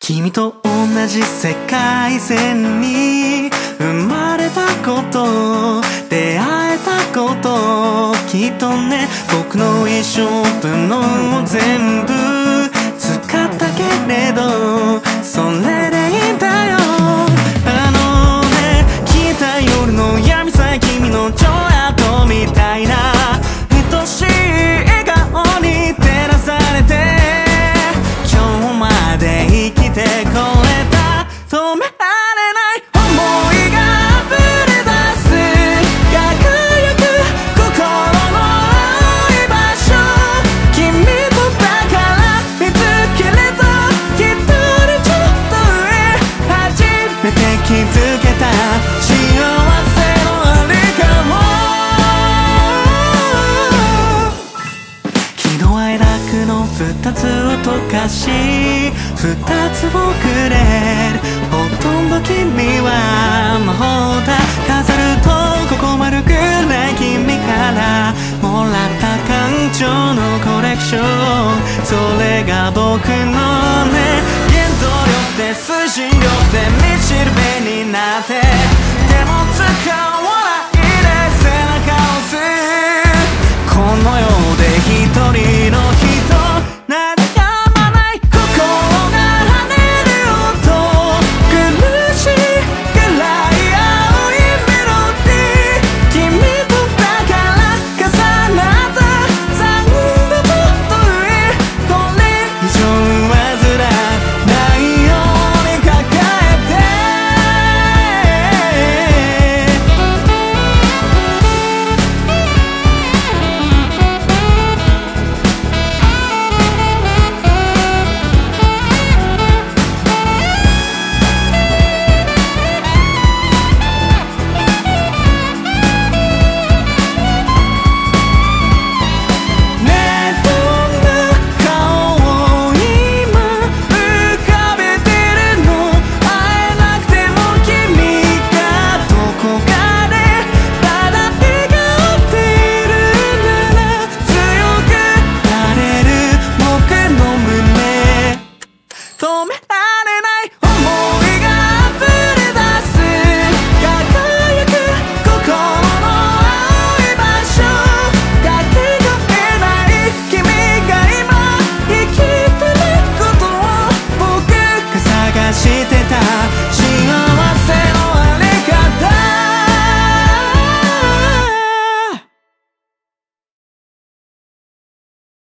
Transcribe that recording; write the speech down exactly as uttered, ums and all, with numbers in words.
君と同じ世界線に生まれたこと、出会えたこと、きっとね僕の一生分の全部使ったけれどそれでいいんだよ。あのね消えた夜の闇さえ君のちょやっとみたいな愛しい笑顔に照らされて今日まで生きてこれた。止められない想いが溢れ出す輝く心の居場所、君とだから見つけれた一人ちょっと上初めて気づけた幸せのありかも。喜怒哀楽の二つを溶かし二つをくれるほとんど君は魔法だ。飾るとここ丸くない君からもらった感情のコレクション、それが僕のね原動力で推進力で道しるべになって